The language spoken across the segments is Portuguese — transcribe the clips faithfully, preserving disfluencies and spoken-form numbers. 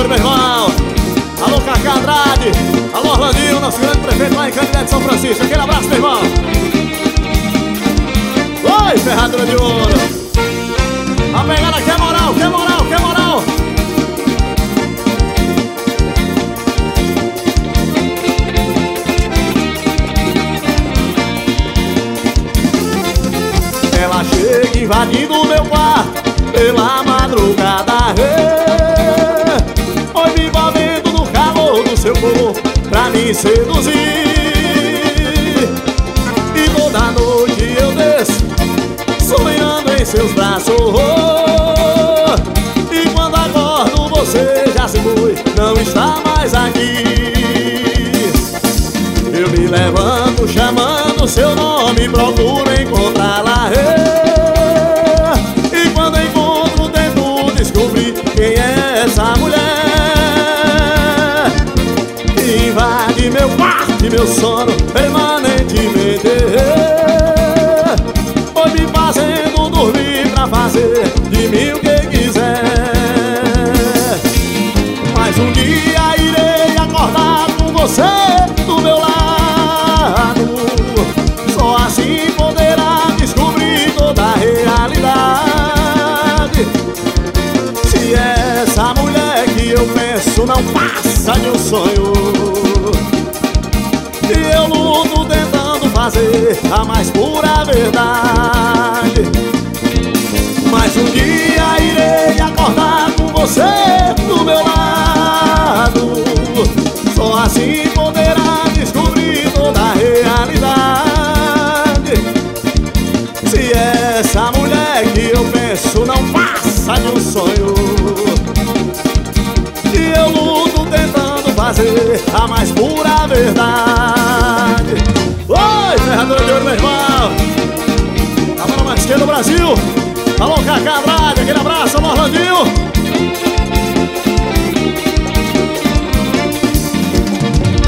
ouro, meu irmão. Alô, Cacá Andrade. Alô, Orlandinho, nosso grande prefeito lá em Canidé de São Francisco. Aquele abraço, meu irmão. Oi, ferradura de ouro. A pegada quer moral, quer moral, quer moral. Ela chega invadindo meu quarto pela madrugada, foi me envolvendo no calor do seu corpo pra me seduzir. E toda noite eu desço sonhando em seus braços, e quando acordo você já se foi, não está mais aqui. Eu me levanto chamando seu nome, procuro encontrá-la, e quando encontro tento descobrir quem é essa mulher que invade meu quarto e meu sono permanentemente, foi me fazendo dormir pra fazer de mim o que quiser. Mas um dia irei acordar com você do meu lado, só assim poderá descobrir toda a realidade. Se essa mulher que eu penso não passa de um sonho, e eu luto tentando fazer a mais pura verdade. Mas um dia irei acordar com você do meu lado, só assim poderá descobrir toda a realidade. Se essa mulher que eu penso não passa de um sonho, e eu luto tentando fazer a mais pura verdade. Oi, ferradura de ouro, meu irmão. A mão mais esquerda do Brasil. Alô, Cacá Andrade, aquele abraço, alô, Orlandinho.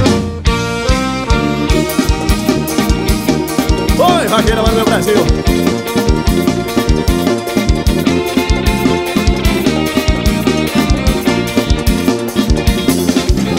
Oi, vaqueira lá no meu Brasil.